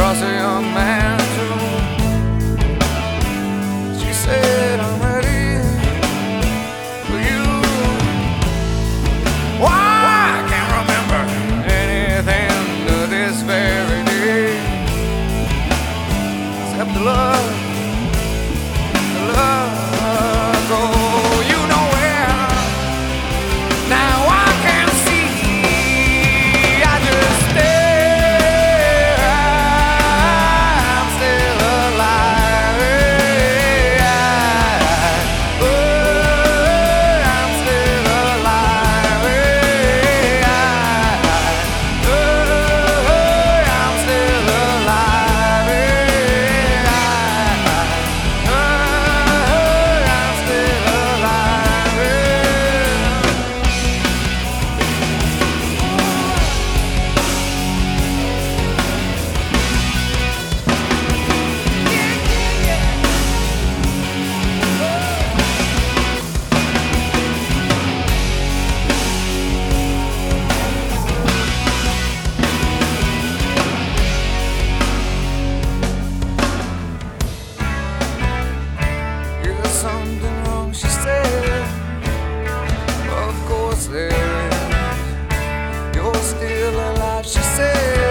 across a young man's room. She said, I'm ready for you. Why, I can't remember anything to this very day, except the love, go, you know where. Now I can see, I just stare, I'm still alive. I'm still alive. I'm still alive. I'm still alive. Is something wrong, she said. Of course there is. You're still alive, she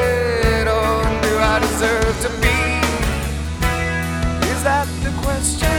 said. Oh, do I deserve to be? Is that the question?